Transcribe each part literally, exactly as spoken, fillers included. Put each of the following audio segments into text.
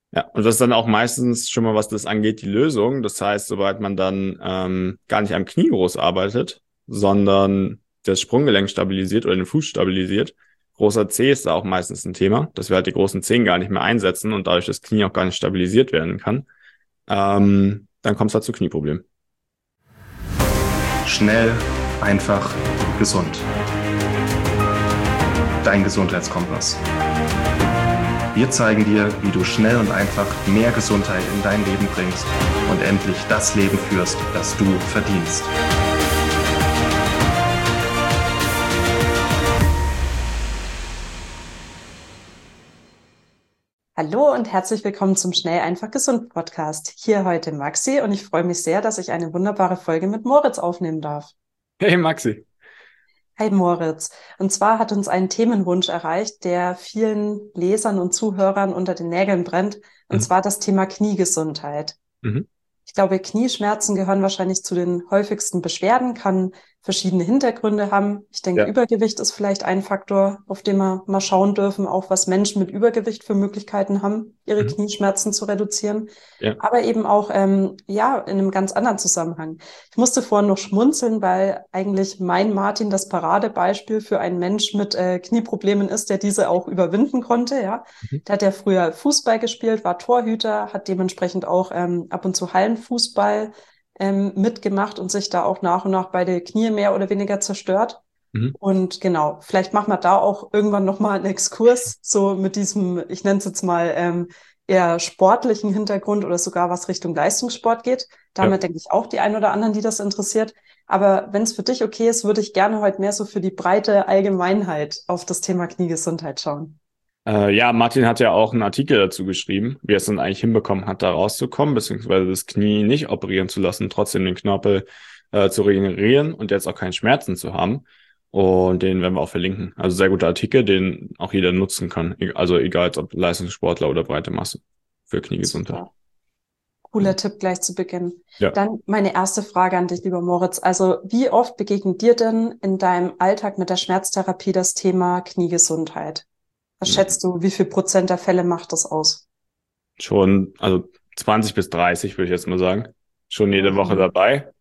Ja, und das ist dann auch meistens schon mal, was das angeht, die Lösung. Das heißt, sobald man dann ähm, gar nicht am Knie groß arbeitet, sondern das Sprunggelenk stabilisiert oder den Fuß stabilisiert, großer Zeh ist da auch meistens ein Thema, dass wir halt die großen Zehen gar nicht mehr einsetzen und dadurch das Knie auch gar nicht stabilisiert werden kann, ähm, dann kommt es halt zu Knieproblemen. Schnell, einfach, gesund. Dein Gesundheitskompass. Wir zeigen dir, wie du schnell und einfach mehr Gesundheit in dein Leben bringst und endlich das Leben führst, das du verdienst. Hallo und herzlich willkommen zum Schnell, einfach, gesund Podcast. Hier heute Maxi und ich freue mich sehr, dass ich eine wunderbare Folge mit Moritz aufnehmen darf. Hey Maxi. Hi Moritz. Und zwar hat uns ein Themenwunsch erreicht, der vielen Lesern und Zuhörern unter den Nägeln brennt, und Mhm. zwar das Thema Kniegesundheit. Mhm. Ich glaube, Knieschmerzen gehören wahrscheinlich zu den häufigsten Beschwerden, kann verschiedene Hintergründe haben. Ich denke, Ja. Übergewicht ist vielleicht ein Faktor, auf den wir mal schauen dürfen, auch was Menschen mit Übergewicht für Möglichkeiten haben, ihre Mhm. Knieschmerzen zu reduzieren. Ja. Aber eben auch, ähm, ja, in einem ganz anderen Zusammenhang. Ich musste vorhin noch schmunzeln, weil eigentlich mein Martin das Paradebeispiel für einen Mensch mit äh, Knieproblemen ist, der diese auch überwinden konnte, ja. Mhm. Der hat ja früher Fußball gespielt, war Torhüter, hat dementsprechend auch ähm, ab und zu Hallenfußball ähm, mitgemacht und sich da auch nach und nach beide Knie mehr oder weniger zerstört. Mhm. Und genau, vielleicht machen wir da auch irgendwann nochmal einen Exkurs, so mit diesem, ich nenne es jetzt mal, ähm, eher sportlichen Hintergrund oder sogar was Richtung Leistungssport geht. Ja. Damit denke ich auch die ein oder anderen, die das interessiert. Aber wenn es für dich okay ist, würde ich gerne heute mehr so für die breite Allgemeinheit auf das Thema Kniegesundheit schauen. Äh, ja, Martin hat ja auch einen Artikel dazu geschrieben, wie er es dann eigentlich hinbekommen hat, da rauszukommen, beziehungsweise das Knie nicht operieren zu lassen, trotzdem den Knorpel äh, zu regenerieren und jetzt auch keine Schmerzen zu haben. Und den werden wir auch verlinken. Also sehr guter Artikel, den auch jeder nutzen kann. E- Also egal, ob Leistungssportler oder breite Masse für Kniegesundheit. Super. Cooler Tipp gleich zu Beginn. Ja. Dann meine erste Frage an dich, lieber Moritz. Also, wie oft begegnet dir denn in deinem Alltag mit der Schmerztherapie das Thema Kniegesundheit? Was schätzt du, wie viel Prozent der Fälle macht das aus? Schon, also zwanzig bis dreißig würde ich jetzt mal sagen. Schon jede Woche Mhm. dabei.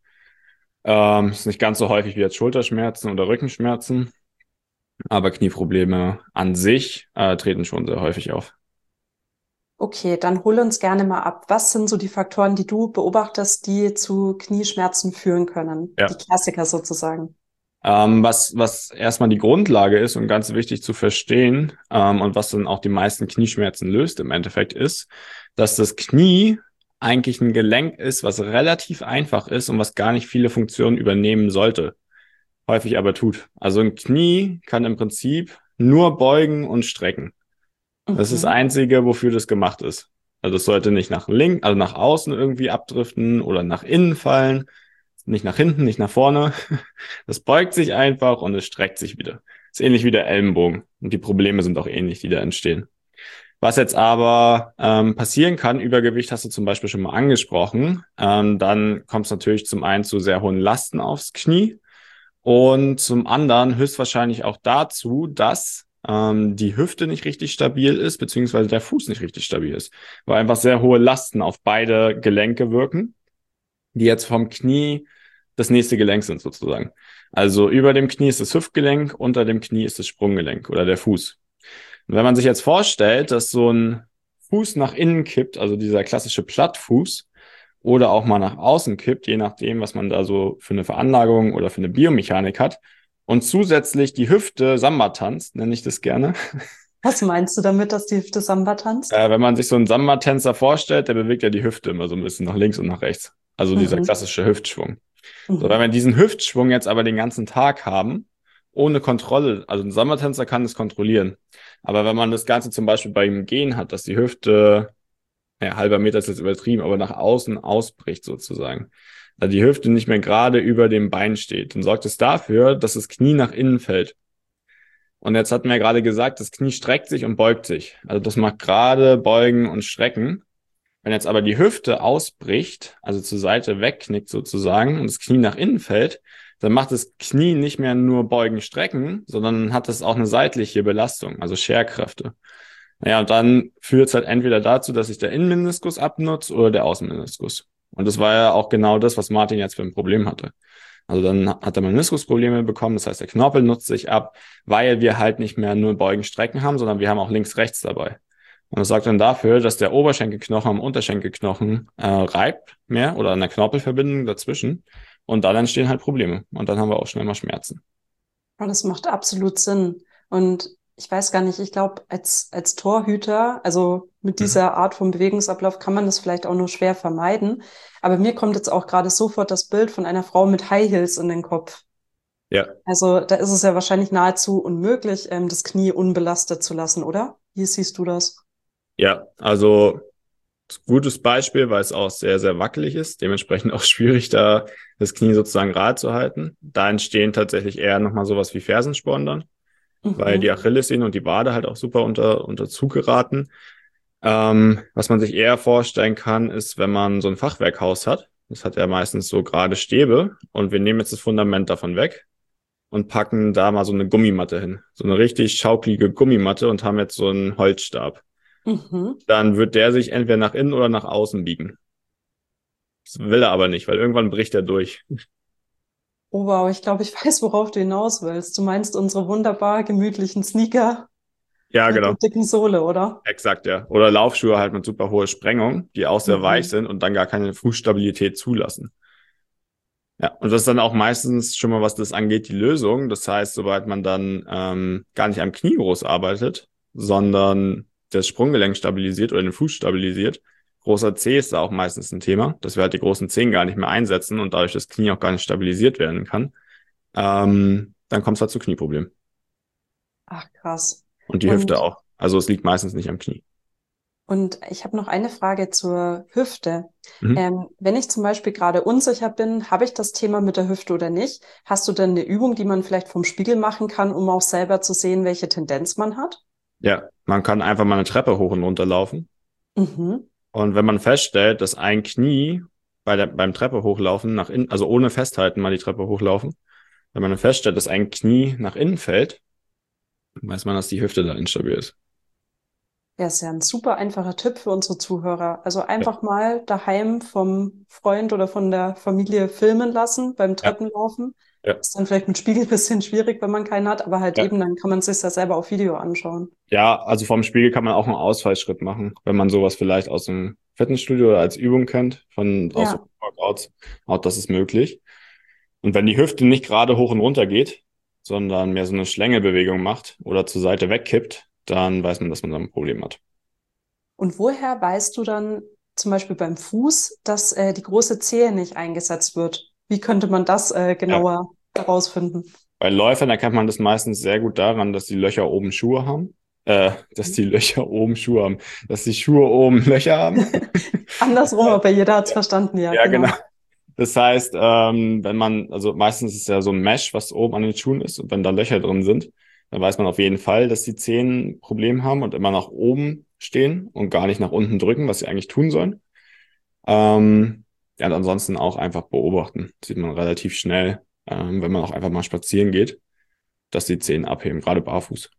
Ähm, ist nicht ganz so häufig wie jetzt Schulterschmerzen oder Rückenschmerzen, aber Knieprobleme an sich äh, treten schon sehr häufig auf. Okay, dann hol uns gerne mal ab. Was sind so die Faktoren, die du beobachtest, die zu Knieschmerzen führen können? Die Ja. Klassiker sozusagen. Ähm, was, was erstmal die Grundlage ist und ganz wichtig zu verstehen, ähm, und was dann auch die meisten Knieschmerzen löst im Endeffekt ist, dass das Knie eigentlich ein Gelenk ist, was relativ einfach ist und was gar nicht viele Funktionen übernehmen sollte, häufig aber tut. Also ein Knie kann im Prinzip nur beugen und strecken. Das ist das Mhm. Einzige, wofür das gemacht ist. Also es sollte nicht nach links, also nach außen irgendwie abdriften oder nach innen fallen. Nicht nach hinten, nicht nach vorne. Das beugt sich einfach und es streckt sich wieder. Ist ähnlich wie der Ellenbogen. Und die Probleme sind auch ähnlich, die da entstehen. Was jetzt aber ähm, passieren kann, Übergewicht hast du zum Beispiel schon mal angesprochen, ähm, dann kommt es natürlich zum einen zu sehr hohen Lasten aufs Knie und zum anderen höchstwahrscheinlich auch dazu, dass ähm, die Hüfte nicht richtig stabil ist, beziehungsweise der Fuß nicht richtig stabil ist, weil einfach sehr hohe Lasten auf beide Gelenke wirken, die jetzt vom Knie das nächste Gelenk sind sozusagen. Also über dem Knie ist das Hüftgelenk, unter dem Knie ist das Sprunggelenk oder der Fuß. Und wenn man sich jetzt vorstellt, dass so ein Fuß nach innen kippt, also dieser klassische Plattfuß, oder auch mal nach außen kippt, je nachdem, was man da so für eine Veranlagung oder für eine Biomechanik hat, und zusätzlich die Hüfte Samba tanzt, nenne ich das gerne. Was meinst du damit, dass die Hüfte Samba tanzt? Äh, wenn man sich so einen Samba-Tänzer vorstellt, der bewegt ja die Hüfte immer so ein bisschen nach links und nach rechts. Also dieser Mhm. klassische Hüftschwung. So, wenn Mhm. wir diesen Hüftschwung jetzt aber den ganzen Tag haben, ohne Kontrolle, also ein Sommertänzer kann es kontrollieren. Aber wenn man das Ganze zum Beispiel beim Gehen hat, dass die Hüfte, ja, halber Meter ist jetzt übertrieben, aber nach außen ausbricht sozusagen. Also die Hüfte nicht mehr gerade über dem Bein steht, dann sorgt es dafür, dass das Knie nach innen fällt. Und jetzt hatten wir ja gerade gesagt, das Knie streckt sich und beugt sich. Also das macht gerade beugen und strecken. Wenn jetzt aber die Hüfte ausbricht, also zur Seite wegknickt sozusagen und das Knie nach innen fällt, dann macht das Knie nicht mehr nur beugen, strecken, sondern hat es auch eine seitliche Belastung, also Scherkräfte. Naja, und dann führt es halt entweder dazu, dass sich der Innenmeniskus abnutzt oder der Außenmeniskus. Und das war ja auch genau das, was Martin jetzt für ein Problem hatte. Also dann hat er Meniskusprobleme bekommen, das heißt, der Knorpel nutzt sich ab, weil wir halt nicht mehr nur Beugen, Strecken haben, sondern wir haben auch links, rechts dabei. Und das sorgt dann dafür, dass der Oberschenkelknochen am Unterschenkelknochen äh, reibt mehr oder an der Knorpelverbindung dazwischen. Und dann entstehen halt Probleme. Und dann haben wir auch schnell mal Schmerzen. Und das macht absolut Sinn. Und ich weiß gar nicht, ich glaube, als, als Torhüter, also mit Mhm. dieser Art von Bewegungsablauf kann man das vielleicht auch nur schwer vermeiden. Aber mir kommt jetzt auch gerade sofort das Bild von einer Frau mit High Heels in den Kopf. Ja, Also da ist es ja wahrscheinlich nahezu unmöglich, ähm, das Knie unbelastet zu lassen, oder? Wie siehst du das? ja, also gutes Beispiel, weil es auch sehr, sehr wackelig ist. Dementsprechend auch schwierig, da das Knie sozusagen gerade zu halten. Da entstehen tatsächlich eher nochmal sowas wie Fersensporn dann, weil die Mhm. Achillessehne und die Wade halt auch super unter, unter Zug geraten. Ähm, was man sich eher vorstellen kann, ist, wenn man so ein Fachwerkhaus hat. Das hat ja meistens so gerade Stäbe und wir nehmen jetzt das Fundament davon weg und packen da mal so eine Gummimatte hin. So eine richtig schaukelige Gummimatte und haben jetzt so einen Holzstab. Mhm. Dann wird der sich entweder nach innen oder nach außen biegen. Das will er aber nicht, weil irgendwann bricht er durch. Oh wow, ich glaube, ich weiß, worauf du hinaus willst. Du meinst unsere wunderbar gemütlichen Sneaker Ja, mit der genau. dicken Sohle, oder? Exakt, ja. Oder Laufschuhe halt mit super hoher Sprengung, die auch sehr weich Mhm. sind und dann gar keine Fußstabilität zulassen. Ja, und das ist dann auch meistens schon mal, was das angeht, die Lösung. Das heißt, sobald man dann ähm, gar nicht am Knie groß arbeitet, sondern das Sprunggelenk stabilisiert oder den Fuß stabilisiert, großer Zeh ist da auch meistens ein Thema, dass wir halt die großen Zehen gar nicht mehr einsetzen und dadurch das Knie auch gar nicht stabilisiert werden kann, ähm, dann kommt es halt zu Knieproblemen. Ach, krass. Und die Hüfte Und, auch. Also es liegt meistens nicht am Knie. und ich habe noch eine Frage zur Hüfte. Mhm. Ähm, wenn ich zum Beispiel gerade unsicher bin, habe ich das Thema mit der Hüfte oder nicht? Hast du denn eine Übung, die man vielleicht vom Spiegel machen kann, um auch selber zu sehen, welche Tendenz man hat? Ja, man kann einfach mal eine Treppe hoch und runter laufen. Mhm. Und wenn man feststellt, dass ein Knie bei der, beim Treppe hochlaufen nach innen, also ohne Festhalten mal die Treppe hochlaufen, wenn man dann feststellt, dass ein Knie nach innen fällt, weiß man, dass die Hüfte da instabil ist. Ja, ist ja ein super einfacher Tipp für unsere Zuhörer. Also Ja, einfach mal daheim vom Freund oder von der Familie filmen lassen beim ja, Treppenlaufen. ja. Ist dann vielleicht mit Spiegel ein bisschen schwierig, wenn man keinen hat, aber halt Ja, eben, dann kann man sich das selber auf Video anschauen. ja, also vom Spiegel kann man auch einen Ausfallschritt machen, wenn man sowas vielleicht aus dem Fitnessstudio oder als Übung kennt, von aus so Ja. Workouts. Auch das ist möglich. Und wenn die Hüfte nicht gerade hoch und runter geht, sondern mehr so eine Schlängelbewegung macht oder zur Seite wegkippt, dann weiß man, dass man da ein Problem hat. Und woher weißt du dann zum Beispiel beim Fuß, dass äh, die große Zehe nicht eingesetzt wird? Wie könnte man das äh, Ja. genauer herausfinden? Bei Läufern erkennt man das meistens sehr gut daran, dass die Löcher oben Schuhe haben. Äh, dass die Löcher oben Schuhe haben. Dass die Schuhe oben Löcher haben. Andersrum, aber jeder hat's verstanden, ja, Ja, genau. genau. Das heißt, ähm, wenn man, also meistens ist es ja so ein Mesh, was oben an den Schuhen ist, und wenn da Löcher drin sind, dann weiß man auf jeden Fall, dass die Zehen ein Problem haben und immer nach oben stehen und gar nicht nach unten drücken, was sie eigentlich tun sollen. Ähm, ja, und ansonsten auch einfach beobachten. Das sieht man relativ schnell, ähm, wenn man auch einfach mal spazieren geht, dass die Zehen abheben, gerade barfuß.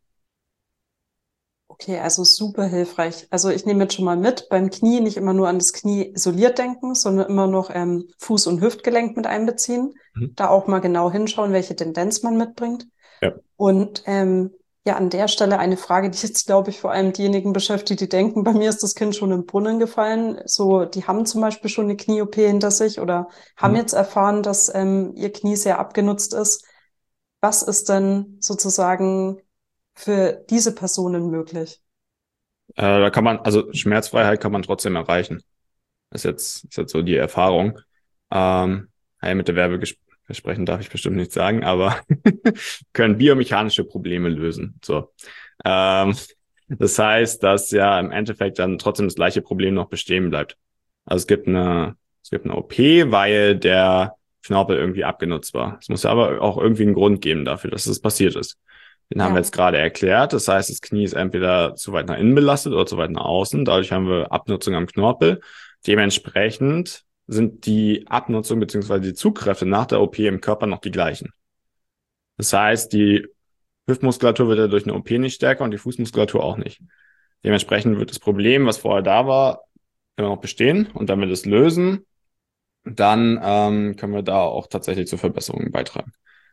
Okay, also super hilfreich. Also ich nehme jetzt schon mal mit, beim Knie nicht immer nur an das Knie isoliert denken, sondern immer noch ähm, Fuß- und Hüftgelenk mit einbeziehen. Mhm. Da auch mal genau hinschauen, welche Tendenz man mitbringt. Ja. Und ähm, ja, an der Stelle eine Frage, die jetzt, glaube ich, vor allem diejenigen beschäftigt, die denken, bei mir ist das Kind schon im Brunnen gefallen. So, die haben zum Beispiel schon eine Knie-O P hinter sich oder haben Mhm. jetzt erfahren, dass ähm, ihr Knie sehr abgenutzt ist. Was ist denn sozusagen für diese Personen möglich? Äh, da kann man, also Schmerzfreiheit kann man trotzdem erreichen. Das ist jetzt, ist jetzt so die Erfahrung. Ähm, hey, mit der Werbeversprechen darf ich bestimmt nicht sagen, aber können biomechanische Probleme lösen. So. Ähm, das heißt, dass ja im Endeffekt dann trotzdem das gleiche Problem noch bestehen bleibt. Also es gibt eine, es gibt eine O P, weil der Knorpel irgendwie abgenutzt war. Es muss aber auch irgendwie einen Grund geben dafür, dass es passiert ist. Den haben wir Ja. jetzt gerade erklärt. Das heißt, das Knie ist entweder zu weit nach innen belastet oder zu weit nach außen. Dadurch haben wir Abnutzung am Knorpel. Dementsprechend sind die Abnutzung bzw. die Zugkräfte nach der O P im Körper noch die gleichen. Das heißt, die Hüftmuskulatur wird ja durch eine O P nicht stärker und die Fußmuskulatur auch nicht. Dementsprechend wird das Problem, was vorher da war, immer noch bestehen. Und wenn wir das lösen, dann ähm, können wir da auch tatsächlich zu Verbesserungen beitragen.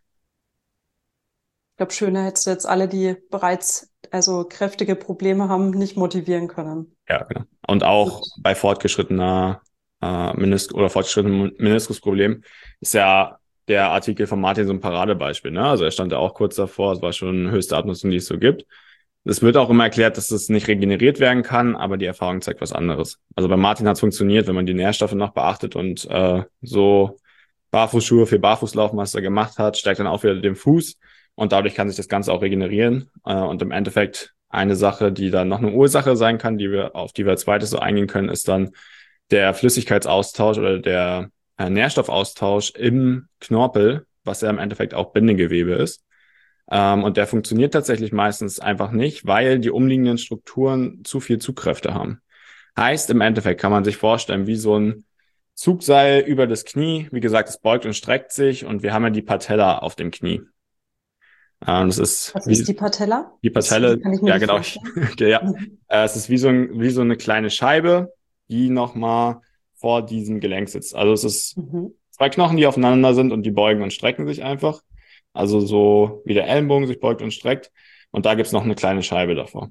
Ich glaube, schöner hättest du jetzt alle, die bereits also kräftige Probleme haben, nicht motivieren können. Ja, genau. Und auch Und, bei fortgeschrittener äh, Menis oder fortgeschrittenem Meniskusproblem ist ja der Artikel von Martin so ein Paradebeispiel. Ne? Also er stand ja auch kurz davor, es war schon höchste Abnutzung, die es so gibt. Es wird auch immer erklärt, dass es nicht regeneriert werden kann, aber die Erfahrung zeigt was anderes. Also bei Martin hat es funktioniert, wenn man die Nährstoffe noch beachtet und äh, so Barfußschuhe für Barfußlaufen, was er gemacht hat, stärkt dann auch wieder den Fuß und dadurch kann sich das Ganze auch regenerieren. Äh, und im Endeffekt eine Sache, die dann noch eine Ursache sein kann, die wir, auf die wir als zweites so eingehen können, ist dann der Flüssigkeitsaustausch oder der äh, Nährstoffaustausch im Knorpel, was ja im Endeffekt auch Bindegewebe ist. Ähm, und der funktioniert tatsächlich meistens einfach nicht, weil die umliegenden Strukturen zu viel Zugkräfte haben. Heißt, im Endeffekt kann man sich vorstellen, wie so ein Zugseil über das Knie. Wie gesagt, es beugt und streckt sich und wir haben ja die Patella auf dem Knie. Ähm, das ist was ist wie die Patella? die Das, wie Patelle, kann ich mir ja die genau, vorstellen? ja. Mhm. Äh, es ist wie so ein, wie so eine kleine Scheibe, die nochmal vor diesem Gelenk sitzt. Also es ist Mhm. zwei Knochen, die aufeinander sind und die beugen und strecken sich einfach. Also so wie der Ellenbogen sich beugt und streckt. Und da gibt's noch eine kleine Scheibe davor.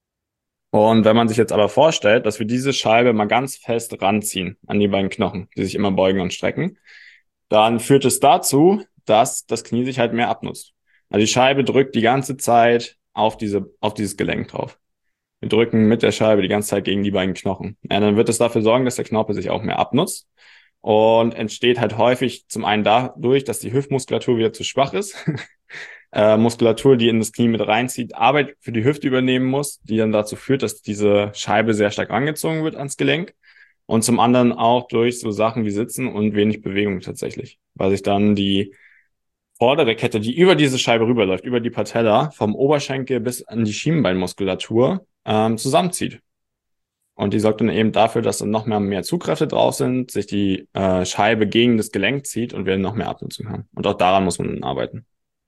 Und wenn man sich jetzt aber vorstellt, dass wir diese Scheibe mal ganz fest ranziehen an die beiden Knochen, die sich immer beugen und strecken, dann führt es dazu, dass das Knie sich halt mehr abnutzt. Also die Scheibe drückt die ganze Zeit auf diese, auf dieses Gelenk drauf. Wir drücken mit der Scheibe die ganze Zeit gegen die beiden Knochen. Ja, dann wird es dafür sorgen, dass der Knorpel sich auch mehr abnutzt und entsteht halt häufig zum einen dadurch, dass die Hüftmuskulatur wieder zu schwach ist. äh, Muskulatur, die in das Knie mit reinzieht, Arbeit für die Hüfte übernehmen muss, die dann dazu führt, dass diese Scheibe sehr stark angezogen wird ans Gelenk. Und zum anderen auch durch so Sachen wie Sitzen und wenig Bewegung tatsächlich, weil sich dann die vordere Kette, die über diese Scheibe rüberläuft, über die Patella, vom Oberschenkel bis an die Schienbeinmuskulatur ähm, zusammenzieht. Und die sorgt dann eben dafür, dass dann noch mehr, mehr Zugkräfte drauf sind, sich die äh, Scheibe gegen das Gelenk zieht und wir noch mehr Abnutzung haben. Und auch daran muss man dann arbeiten.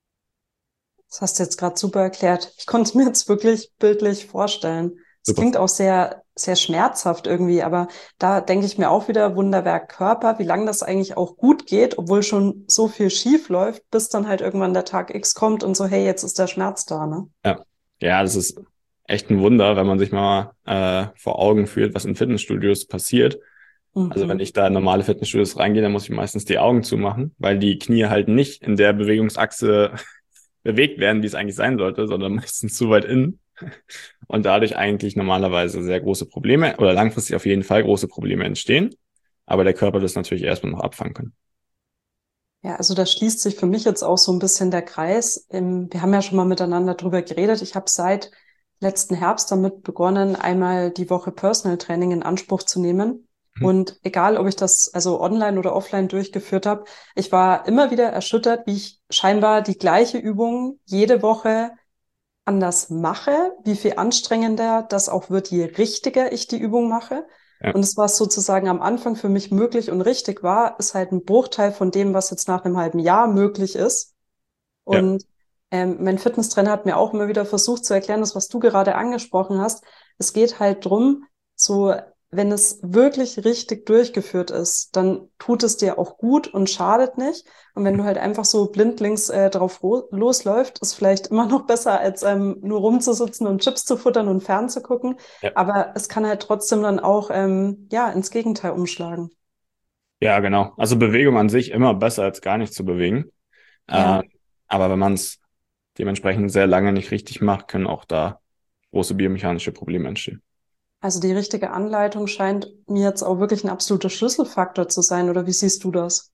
Das hast du jetzt gerade super erklärt. Ich konnte es mir jetzt wirklich bildlich vorstellen. Es Super. klingt auch sehr, sehr schmerzhaft irgendwie, aber da denke ich mir auch wieder, Wunderwerk Körper, wie lange das eigentlich auch gut geht, obwohl schon so viel schief läuft, bis dann halt irgendwann der Tag X kommt und so, hey, jetzt ist der Schmerz da, ne? Ja, ja, das ist echt ein Wunder, wenn man sich mal äh, vor Augen führt, was in Fitnessstudios passiert. Also wenn Mhm. ich da in normale Fitnessstudios reingehe, dann muss ich meistens die Augen zumachen, weil die Knie halt nicht in der Bewegungsachse bewegt werden, wie es eigentlich sein sollte, sondern meistens zu weit innen. Und dadurch eigentlich normalerweise sehr große Probleme oder langfristig auf jeden Fall große Probleme entstehen. Aber der Körper das natürlich erstmal noch abfangen kann. Ja, also da schließt sich für mich jetzt auch so ein bisschen der Kreis. Ähm, Wir haben ja schon mal miteinander drüber geredet. Ich habe seit letzten Herbst damit begonnen, einmal die Woche Personal Training in Anspruch zu nehmen. Mhm. Und egal, ob ich das also online oder offline durchgeführt habe, ich war immer wieder erschüttert, wie ich scheinbar die gleiche Übung jede Woche anders mache, wie viel anstrengender das auch wird, je richtiger ich die Übung mache. Ja, Und es, was sozusagen am Anfang für mich möglich und richtig war, ist halt ein Bruchteil von dem, was jetzt nach einem halben Jahr möglich ist. ja, Und ähm, mein Fitnesstrainer hat mir auch immer wieder versucht zu erklären, das, was du gerade angesprochen hast. Es geht halt drum, so, wenn es wirklich richtig durchgeführt ist, dann tut es dir auch gut und schadet nicht. Und wenn du halt einfach so blindlings äh, drauf losläuft, ist vielleicht immer noch besser, als ähm, nur rumzusitzen und Chips zu futtern und fernzugucken. ja. Aber es kann halt trotzdem dann auch ähm, ja ins Gegenteil umschlagen. Ja, genau. Also Bewegung an sich immer besser als gar nicht zu bewegen. Äh, Ja. aber wenn man es dementsprechend sehr lange nicht richtig macht, können auch da große biomechanische Probleme entstehen. Also die richtige Anleitung scheint mir jetzt auch wirklich ein absoluter Schlüsselfaktor zu sein, oder wie siehst du das?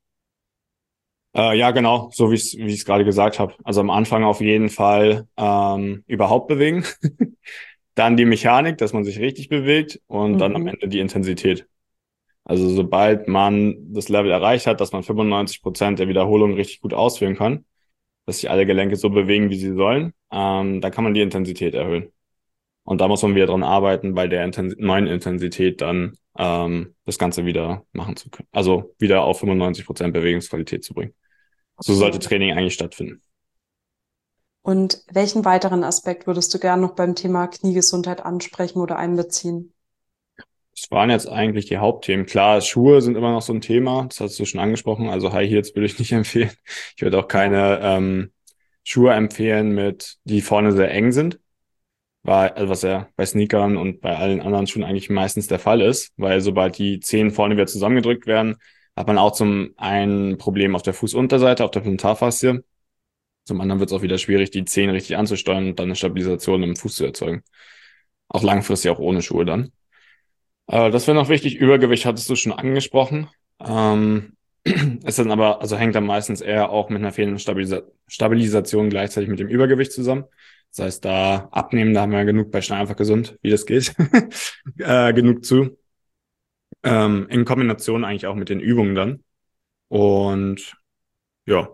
Äh, ja, genau, so wie ich wie ich es gerade gesagt habe. Also am Anfang auf jeden Fall ähm, überhaupt bewegen, dann die Mechanik, dass man sich richtig bewegt und dann am Mhm. Ende die Intensität. Also sobald man das Level erreicht hat, dass man fünfundneunzig Prozent der Wiederholung richtig gut ausführen kann, dass sich alle Gelenke so bewegen, wie sie sollen, ähm, dann kann man die Intensität erhöhen. Und da muss man wieder dran arbeiten, bei der Intensi neuen Intensität dann ähm, das Ganze wieder machen zu können. Also wieder auf fünfundneunzig Prozent Bewegungsqualität zu bringen. So sollte Okay. Training eigentlich stattfinden. Und welchen weiteren Aspekt würdest du gerne noch beim Thema Kniegesundheit ansprechen oder einbeziehen? Das waren jetzt eigentlich die Hauptthemen. Klar, Schuhe sind immer noch so ein Thema, das hast du schon angesprochen. Also High Heels würde ich nicht empfehlen. Ich würde auch Ja. keine ähm, Schuhe empfehlen, mit die vorne sehr eng sind, weil, also was ja bei Sneakern und bei allen anderen Schuhen eigentlich meistens der Fall ist, weil sobald die Zehen vorne wieder zusammengedrückt werden, hat man auch zum einen Problem auf der Fußunterseite, auf der Plantarfaszie. Zum anderen wird es auch wieder schwierig, die Zehen richtig anzusteuern und dann eine Stabilisation im Fuß zu erzeugen. Auch langfristig auch ohne Schuhe dann. Äh, das wäre noch wichtig. Übergewicht hattest du schon angesprochen. Ähm, ist dann aber, also hängt dann meistens eher auch mit einer fehlenden Stabilisa Stabilisation gleichzeitig mit dem Übergewicht zusammen. Das heißt, da abnehmen, da haben wir ja genug bei Schnell einfach gesund, wie das geht, äh, genug zu. Ähm, in Kombination eigentlich auch mit den Übungen dann. Und ja,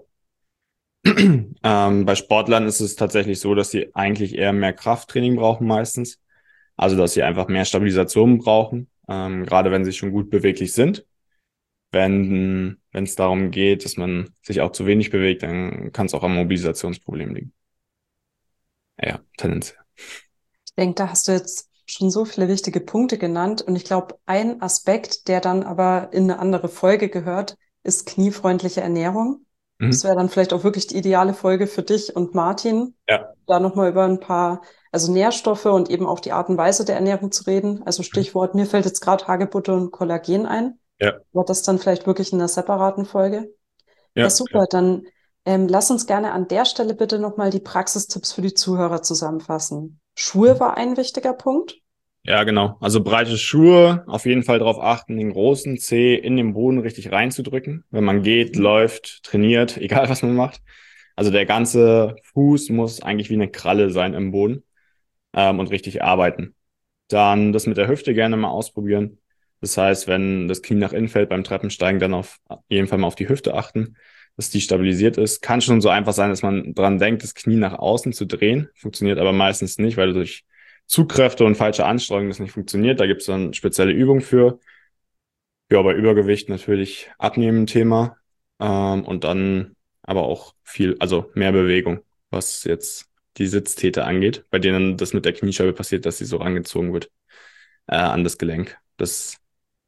ähm, bei Sportlern ist es tatsächlich so, dass sie eigentlich eher mehr Krafttraining brauchen meistens. Also, dass sie einfach mehr Stabilisation brauchen, ähm, gerade wenn sie schon gut beweglich sind. Wenn wenn es darum geht, dass man sich auch zu wenig bewegt, dann kann es auch am Mobilisationsproblem liegen. Ja, tendenziell. Ich denke, da hast du jetzt schon so viele wichtige Punkte genannt. Und ich glaube, ein Aspekt, der dann aber in eine andere Folge gehört, ist kniefreundliche Ernährung. Das Mhm. wäre dann vielleicht auch wirklich die ideale Folge für dich und Martin, Ja. da nochmal über ein paar, also Nährstoffe und eben auch die Art und Weise der Ernährung zu reden. Also Mhm. Stichwort, mir fällt jetzt gerade Hagebutte und Kollagen ein. Ja, Aber das dann vielleicht wirklich in einer separaten Folge. Ja, ja, ja. super. Dann ähm, lass uns gerne an der Stelle bitte nochmal die Praxistipps für die Zuhörer zusammenfassen. Schuhe war ein wichtiger Punkt. Ja, genau. Also breite Schuhe, auf jeden Fall darauf achten, den großen Zeh in den Boden richtig reinzudrücken. Wenn man geht, Mhm. läuft, trainiert, egal was man macht. Also der ganze Fuß muss eigentlich wie eine Kralle sein im Boden, ähm, und richtig arbeiten. Dann das mit der Hüfte gerne mal ausprobieren. Das heißt, wenn das Knie nach innen fällt beim Treppensteigen, dann auf jeden Fall mal auf die Hüfte achten, dass die stabilisiert ist. Kann schon so einfach sein, dass man dran denkt, das Knie nach außen zu drehen. Funktioniert aber meistens nicht, weil durch Zugkräfte und falsche Anstrengung das nicht funktioniert. Da gibt es dann spezielle Übungen für. Ja, bei Übergewicht natürlich abnehmen Thema. Ähm, und dann aber auch viel, also mehr Bewegung, was jetzt die Sitztäter angeht, bei denen das mit der Kniescheibe passiert, dass sie so rangezogen wird äh, an das Gelenk. Das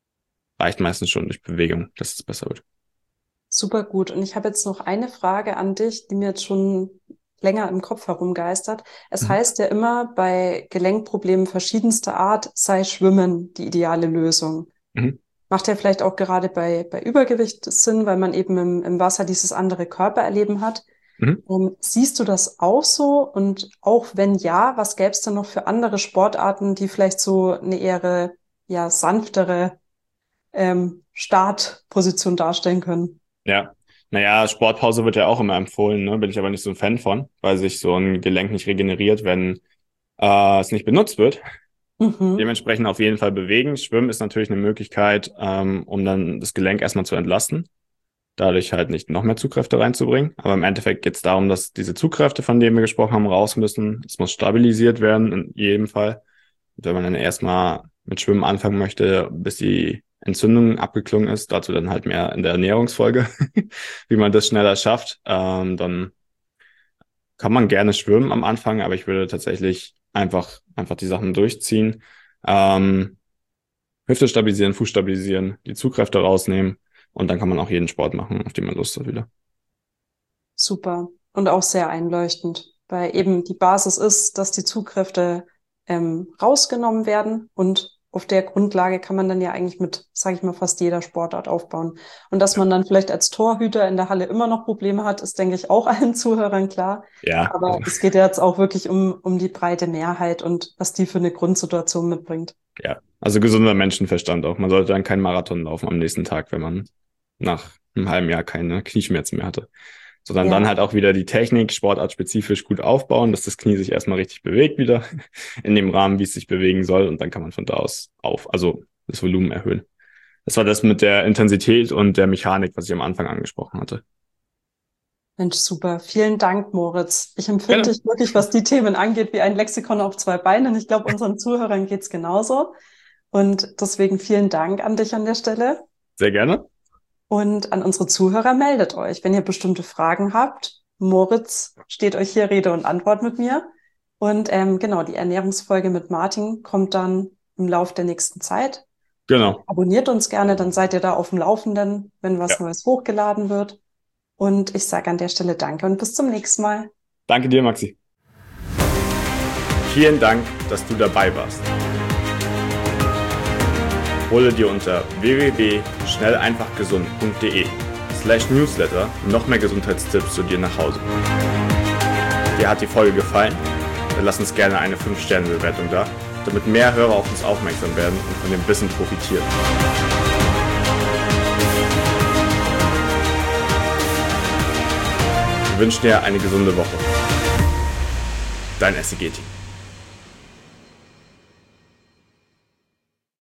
reicht meistens schon durch Bewegung, dass es besser wird. Super gut. Und ich habe jetzt noch eine Frage an dich, die mir jetzt schon länger im Kopf herumgeistert. Es Mhm. heißt ja immer, bei Gelenkproblemen verschiedenster Art sei Schwimmen die ideale Lösung. Mhm. Macht ja vielleicht auch gerade bei, bei Übergewicht Sinn, weil man eben im, im Wasser dieses andere Körpererleben hat. Mhm. Ähm, siehst du das auch so? Und auch wenn ja, was gäbe es denn noch für andere Sportarten, die vielleicht so eine eher ja, sanftere ähm, Startposition darstellen können? Ja. Naja, Sportpause wird ja auch immer empfohlen, ne? Bin ich aber nicht so ein Fan von, weil sich so ein Gelenk nicht regeneriert, wenn äh, es nicht benutzt wird. Mhm. Dementsprechend auf jeden Fall bewegen. Schwimmen ist natürlich eine Möglichkeit, ähm, um dann das Gelenk erstmal zu entlasten, dadurch halt nicht noch mehr Zugkräfte reinzubringen. Aber im Endeffekt geht es darum, dass diese Zugkräfte, von denen wir gesprochen haben, raus müssen. Es muss stabilisiert werden in jedem Fall. Und wenn man dann erstmal mit Schwimmen anfangen möchte, bis die Entzündung abgeklungen ist, dazu dann halt mehr in der Ernährungsfolge, wie man das schneller schafft, ähm, dann kann man gerne schwimmen am Anfang, aber ich würde tatsächlich einfach, einfach die Sachen durchziehen. Ähm, Hüfte stabilisieren, Fuß stabilisieren, die Zugkräfte rausnehmen und dann kann man auch jeden Sport machen, auf den man Lust hat wieder. Super. Und auch sehr einleuchtend, weil eben die Basis ist, dass die Zugkräfte ähm, rausgenommen werden und auf der Grundlage kann man dann ja eigentlich mit, sage ich mal, fast jeder Sportart aufbauen. Und dass man dann vielleicht als Torhüter in der Halle immer noch Probleme hat, ist, denke ich, auch allen Zuhörern klar. Ja, Aber also, es geht ja jetzt auch wirklich um, um die breite Mehrheit und was die für eine Grundsituation mitbringt. ja. Also gesunder Menschenverstand auch. Man sollte dann keinen Marathon laufen am nächsten Tag, wenn man nach einem halben Jahr keine Knieschmerzen mehr hatte. Sondern dann Ja, halt auch wieder die Technik sportartspezifisch gut aufbauen, dass das Knie sich erstmal richtig bewegt wieder in dem Rahmen, wie es sich bewegen soll. Und dann kann man von da aus auf, also das Volumen erhöhen. Das war das mit der Intensität und der Mechanik, was ich am Anfang angesprochen hatte. Mensch, super. Vielen Dank, Moritz. Ich empfinde Gerne. dich wirklich, was die Themen angeht, wie ein Lexikon auf zwei Beinen. Ich glaube, unseren Zuhörern geht's genauso. Und deswegen vielen Dank an dich an der Stelle. Sehr gerne. Und an unsere Zuhörer meldet euch, wenn ihr bestimmte Fragen habt. Moritz steht euch hier Rede und Antwort mit mir. Und ähm, genau, die Ernährungsfolge mit Martin kommt dann im Laufe der nächsten Zeit. Genau. Abonniert uns gerne, dann seid ihr da auf dem Laufenden, wenn was Ja. Neues hochgeladen wird. Und ich sage an der Stelle Danke und bis zum nächsten Mal. Danke dir, Maxi. Vielen Dank, dass du dabei warst. Hole dir unter w w w punkt schnell einfach gesund punkt de slash newsletter noch mehr Gesundheitstipps zu dir nach Hause. Dir hat die Folge gefallen? Dann lass uns gerne eine fünf Sterne Bewertung da, damit mehr Hörer auf uns aufmerksam werden und von dem Wissen profitieren. Wir wünschen dir eine gesunde Woche. Dein S C G-Team.